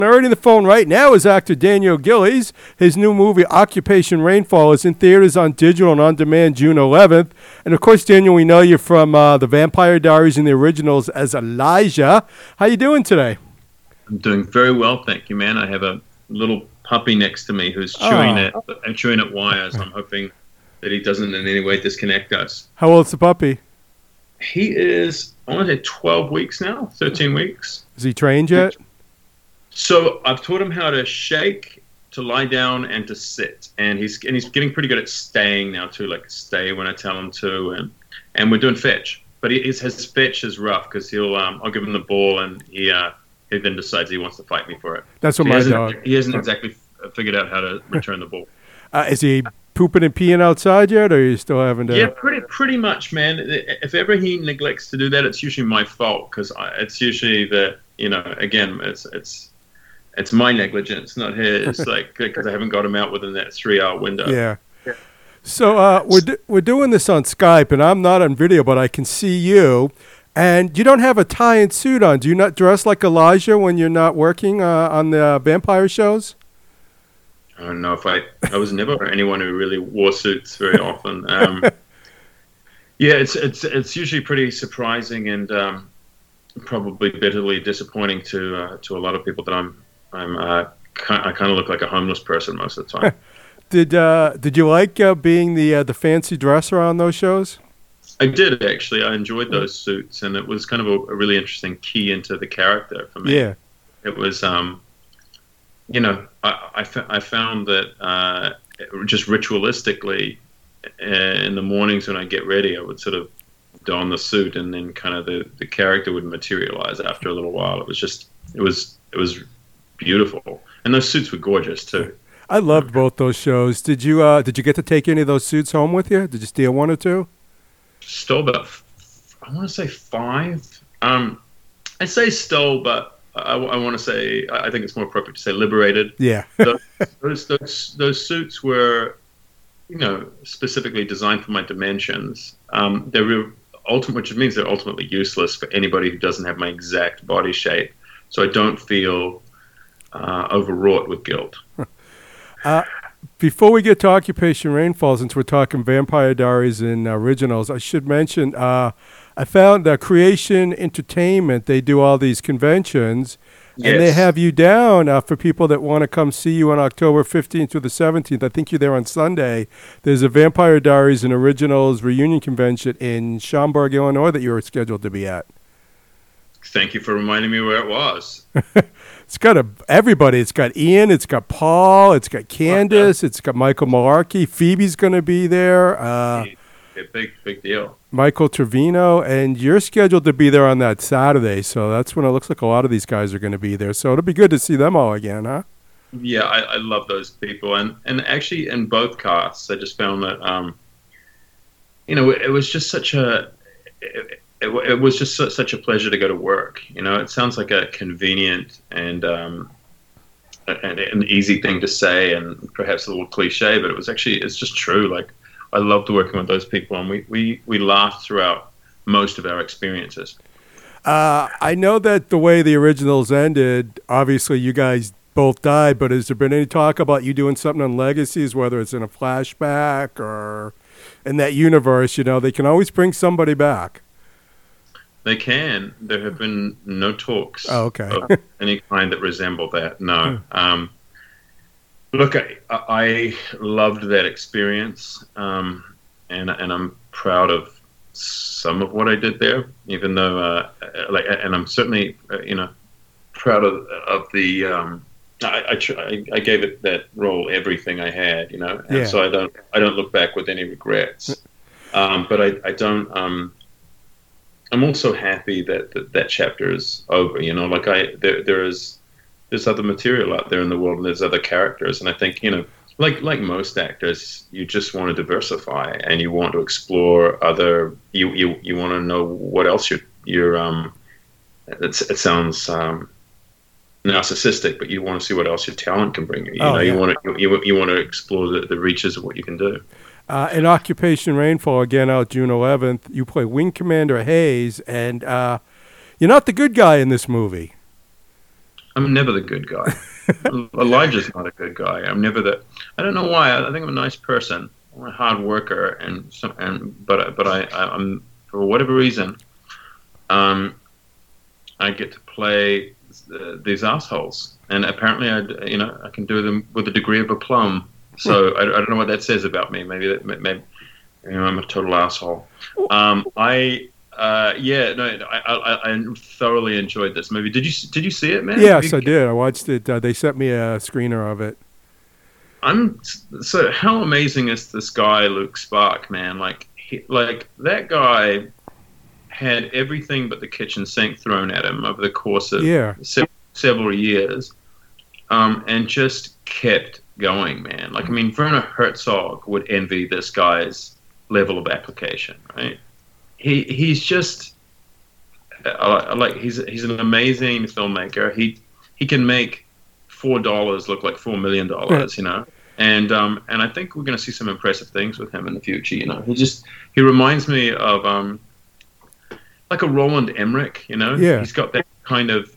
Already on the phone right now is actor Daniel Gillies. His new movie, Occupation Rainfall, is in theaters, on digital, and on demand June 11th. And, of course, Daniel, we know you from The Vampire Diaries and the originals as Elijah. How you doing today? I'm doing very well, thank you, man. I have a little puppy next to me who's chewing at wires. I'm hoping that he doesn't in any way disconnect us. How old's the puppy? He is, I want to say 12 weeks now, 13 weeks. Is he trained yet? So I've taught him how to shake, to lie down, and to sit. And he's getting pretty good at staying now too, like stay when I tell him to. And we're doing fetch. But his fetch is rough because I'll give him the ball and he then decides he wants to fight me for it. That's what my dog. He hasn't exactly figured out how to return the ball. Is he pooping and peeing outside yet, or are you still having to? Yeah, pretty much, man. If ever he neglects to do that, it's usually my fault because it's usually again, it's my negligence, not his. Like because I haven't got him out within that 3-hour window. Yeah. So we're doing this on Skype, and I'm not on video, but I can see you. And you don't have a tie and suit on. Do you not dress like Elijah when you're not working on the vampire shows? I don't know if I was never anyone who really wore suits very often. Yeah, it's usually pretty surprising and probably bitterly disappointing to a lot of people that I kind of look like a homeless person most of the time. Did you like being the fancy dresser on those shows? I did, actually. I enjoyed those suits, and it was kind of a really interesting key into the character for me. Yeah. It was, I found that just ritualistically in the mornings when I get ready, I would sort of don the suit, and then kind of the character would materialize after a little while. It was beautiful, and those suits were gorgeous too. I loved both those shows. Did you get to take any of those suits home with you? Did you steal one or two? Stole about, I want to say 5. I say stole, but I want to say, I think it's more appropriate to say liberated. Yeah. those suits were, specifically designed for my dimensions. They were which means they're ultimately useless for anybody who doesn't have my exact body shape. So I don't feel overwrought with guilt. Before we get to Occupation Rainfall, since we're talking Vampire Diaries and originals, I should mention I found Creation Entertainment. They do all these conventions, and they have you down for people that want to come see you on October 15th through the 17th. I think you're there on Sunday. There's a Vampire Diaries and Originals reunion convention in Schaumburg, Illinois that you're scheduled to be at. Thank you for reminding me where it was. It's got everybody. It's got Ian. It's got Paul. It's got Candace. It's got Michael Malarkey. Phoebe's going to be there. Big deal. Michael Trevino. And you're scheduled to be there on that Saturday. So that's when it looks like a lot of these guys are going to be there. So it'll be good to see them all again, huh? Yeah, I love those people. And actually in both casts, I just found that, it was just such a... It was just such a pleasure to go to work. It sounds like a convenient and an easy thing to say, and perhaps a little cliche, but it's just true. Like, I loved working with those people, and we laughed throughout most of our experiences. I know that the way the originals ended, obviously you guys both died, but has there been any talk about you doing something on Legacies, whether it's in a flashback or in that universe? They can always bring somebody back. They can. There have been no talks of any kind that resemble that. No. Look, I loved that experience, and I'm proud of some of what I did there. Even though, and I'm certainly, proud of the. I gave it that role everything I had, and so I don't look back with any regrets. But I don't. I'm also happy that chapter is over. There's other material out there in the world, and there's other characters, and I think like most actors, you just want to diversify and you want to explore other. You want to know what else you're. It sounds narcissistic, but you want to see what else your talent can bring you. You want to explore the reaches of what you can do. In Occupation Rainfall, again out June 11th, you play Wing Commander Hayes, and you're not the good guy in this movie. I'm never the good guy. Elijah's not a good guy. I'm never the. I don't know why. I think I'm a nice person. I'm a hard worker, I'm for whatever reason, I get to play these assholes, and apparently I can do them with a degree of aplomb. So I don't know what that says about me. Maybe I'm a total asshole. I thoroughly enjoyed this movie. Did you see it, man? Yes, I did. I watched it. They sent me a screener of it. So how amazing is this guy, Luke Spark, man? Like that guy had everything but the kitchen sink thrown at him over the course of several years, and just kept going, man. Like, I mean, Werner Herzog would envy this guy's level of application, right? He's just he's an amazing filmmaker. He can make $4 look like $4 million, you know. And I think we're going to see some impressive things with him in the future. You know, he reminds me of like a Roland Emmerich. You know, he's got that kind of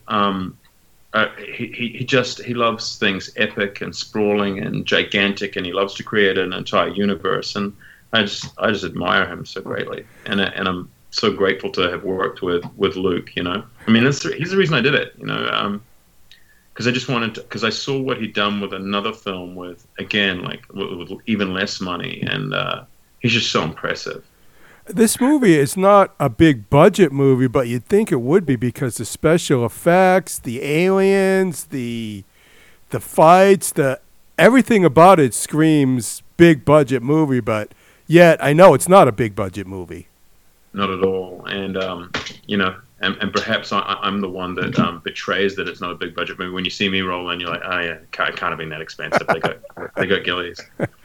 he loves things epic and sprawling and gigantic, and he loves to create an entire universe. And I just admire him so greatly, and I'm so grateful to have worked with Luke. You know, I mean, he's the reason I did it. You know, because I just wanted to, because I saw what he'd done with another film with even less money, and he's just so impressive. This movie is not a big budget movie, but you'd think it would be because the special effects, the aliens, the fights, everything about it screams big budget movie, but yet I know it's not a big budget movie. Not at all. And you know, and perhaps I'm the one that betrays that it's not a big budget movie. When you see me roll in, you're like, oh yeah, it can't have been that expensive. They got gillies.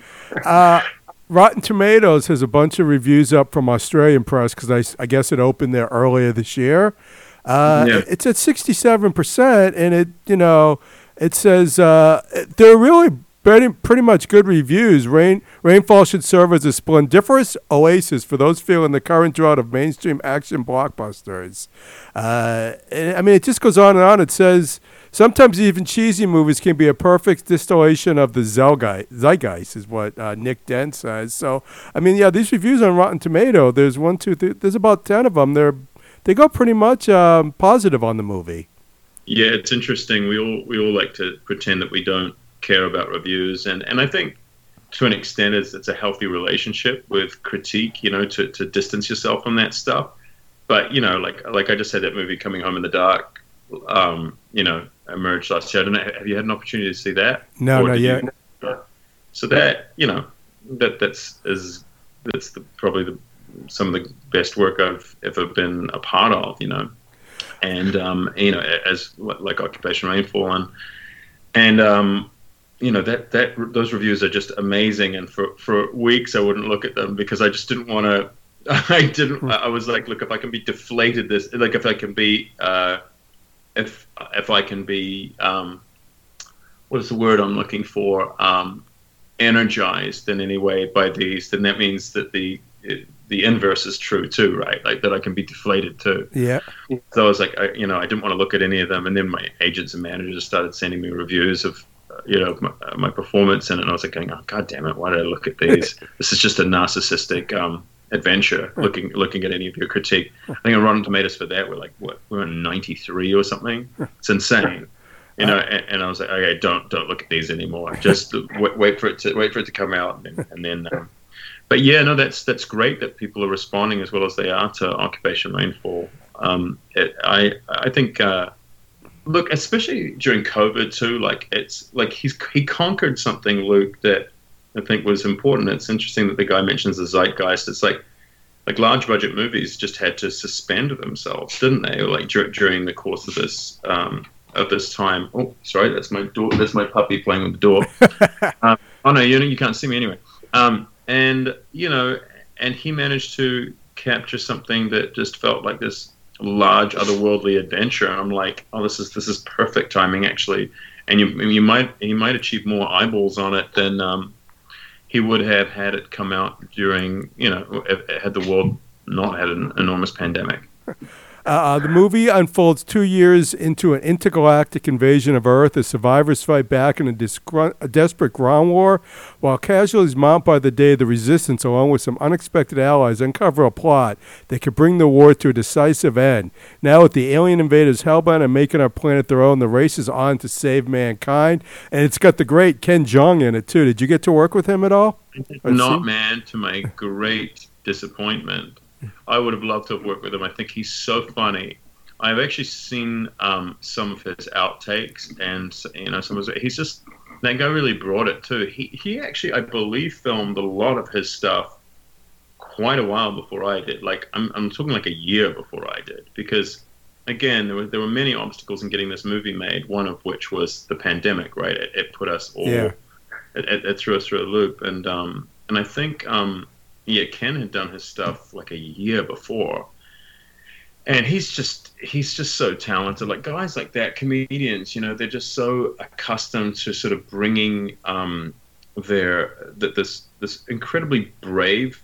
Rotten Tomatoes has a bunch of reviews up from Australian press because I guess it opened there earlier this year. It's at 67%, and it says they're really pretty much good reviews. Rainfall should serve as a splendiferous oasis for those feeling the current drought of mainstream action blockbusters. I mean, it just goes on and on. It says sometimes even cheesy movies can be a perfect distillation of the zeitgeist, is what Nick Dent says. So, I mean, yeah, these reviews on Rotten Tomato, there's there's about 10 of them. They go pretty much positive on the movie. Yeah, it's interesting. We all like to pretend that we don't care about reviews, and I think to an extent it's a healthy relationship with critique, you know, to distance yourself from that stuff. But you know, like I just had that movie Coming Home in the Dark, you know, emerged last year. I don't know, have you had an opportunity to see that? No, not yet. So that, you know, that's probably some of the best work I've ever been a part of, you know. And you know, as like Occupation Rainfall, and you know, those reviews are just amazing. And for weeks I wouldn't look at them because I just didn't want to. I was like, look, if I can be deflated, if I can be if I can be what is the word I'm looking for, energized in any way by these, then that means that the inverse is true too, right? Like that I can be deflated too. Yeah. So I was like, I didn't want to look at any of them, and then my agents and managers started sending me reviews of my performance, and I was like going, oh god damn it, why did I look at these? This is just a narcissistic adventure. Looking at any of your critique. I think on Rotten Tomatoes for that we're on 93 or something. It's insane. You know, and I was like, okay, don't look at these anymore. Just wait for it to come out, and then. But yeah, no, that's great that people are responding as well as they are to Occupation Rainfall. I think, look, especially during COVID too. Like it's like he conquered something, Luke, that I think was important. It's interesting that the guy mentions the zeitgeist. It's like large budget movies just had to suspend themselves, didn't they? Or like during the course of this time. Oh, sorry, that's my door. That's my puppy playing with the door. Oh no, you can't see me anyway. And you know, and he managed to capture something that just felt like this large otherworldly adventure. And I'm like, oh, this is perfect timing actually. And he might achieve more eyeballs on it than he would have had it come out during, you know, had the world not had an enormous pandemic. The movie unfolds 2 years into an intergalactic invasion of Earth as survivors fight back in a desperate ground war, while casualties mount by the day. The Resistance, along with some unexpected allies, uncover a plot that could bring the war to a decisive end. Now, with the alien invaders hellbent on making our planet their own, the race is on to save mankind. And it's got the great Ken Jeong in it, too. Did you get to work with him at all? Not, man, to my great disappointment. I would have loved to have worked with him. I think he's so funny. I've actually seen some of his outtakes, and some of his, he's just, that guy really brought it too. He actually, I believe, filmed a lot of his stuff quite a while before I did. Like I'm talking like a year before I did, because again, there were many obstacles in getting this movie made. One of which was the pandemic, right? It put us all, it threw us through a loop, and I think. Ken had done his stuff like a year before, and he's just so talented. Like guys like that, comedians, they're just so accustomed to sort of bringing this incredibly brave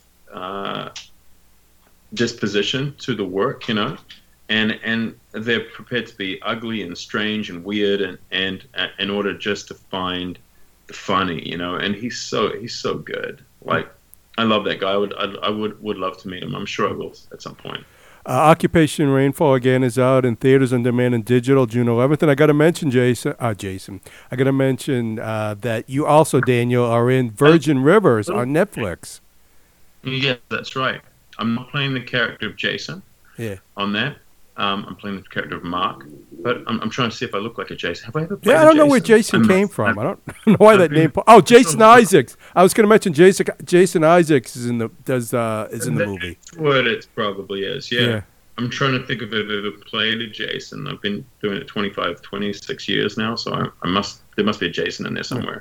disposition to the work, and they're prepared to be ugly and strange and weird and in order just to find the funny, and he's so good. Like. I love that guy. I would love to meet him. I'm sure I will at some point. Occupation Rainfall again is out in theaters on demand and digital June 11th. And I got to mention Jason. I got to mention that you also, Daniel, are in Virgin Rivers on Netflix. Yeah, that's right. I'm not playing the character of Jason. Yeah. On that. I'm playing the character of Mark, but I'm trying to see if I look like a Jason. Have I ever played I don't know where Jason came from. I don't know why that name. Oh, Jason Isaacs. I was going to mention Jason Isaacs is in the movie. That's what it probably is. Yeah. I'm trying to think if I've ever played a Jason. I've been doing it 26 years now, so there must be a Jason in there somewhere.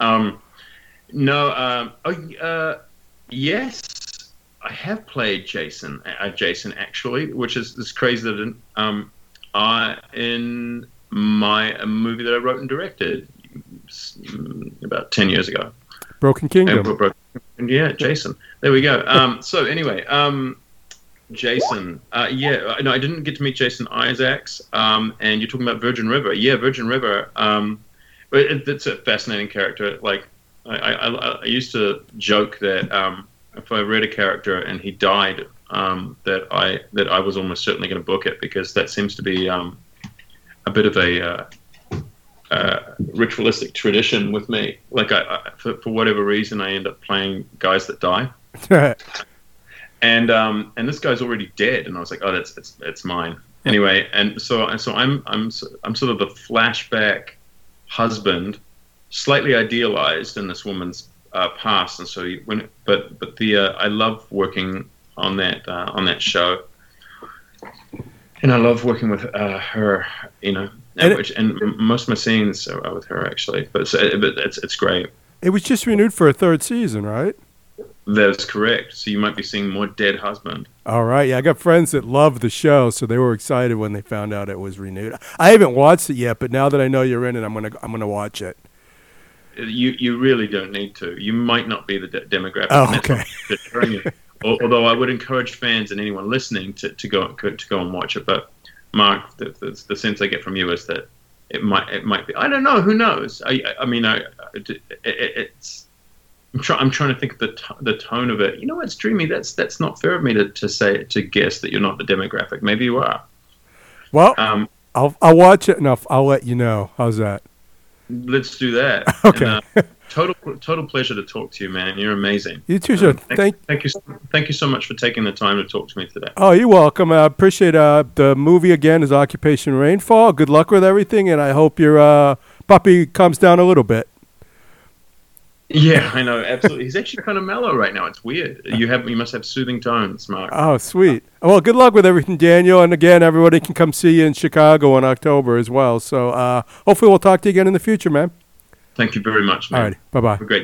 Yes. I have played Jason actually, which is crazy that in my movie that I wrote and directed about 10 years ago. Broken Kingdom. Yeah, Jason. There we go. So anyway, Jason. No, I didn't get to meet Jason Isaacs. And you're talking about Virgin River. Yeah, Virgin River. It's a fascinating character. Like I used to joke that. If I read a character and he died, that I was almost certainly going to book it, because that seems to be a bit of a ritualistic tradition with me. Like for whatever reason, I end up playing guys that die, and this guy's already dead, and I was like, oh, it's mine anyway. And so I'm sort of the flashback husband, slightly idealized in this woman's past, and so I love working on that show, and I love working with her, and most of my scenes are with her actually, but it's great. It was just renewed for a third season, right? That's correct. So you might be seeing more Dead Husband. All right, yeah, I got friends that love the show, so they were excited when they found out it was renewed. I haven't watched it yet, but now that I know you're in it, I'm gonna watch it. You really don't need to. You might not be the demographic. Oh, okay. Although I would encourage fans and anyone listening to go and watch it. But Mark, the sense I get from you is that it might be. I don't know. Who knows? I'm trying to think of the tone of it. It's dreamy. That's not fair of me to guess that you're not the demographic. Maybe you are. Well, I'll watch it and I'll let you know. How's that? Let's do that. Okay. And, total pleasure to talk to you, man. You're amazing. You too, sir. Thank you so much for taking the time to talk to me today. Oh, you're welcome. I appreciate the movie again is Occupation Rainfall. Good luck with everything, and I hope your puppy calms down a little bit. Yeah, I know, absolutely. He's actually kind of mellow right now. It's weird. You must have soothing tones, Mark. Oh, sweet. Well, good luck with everything, Daniel. And again, everybody can come see you in Chicago in October as well. So hopefully we'll talk to you again in the future, man. Thank you very much, man. All right. Bye-bye. Great.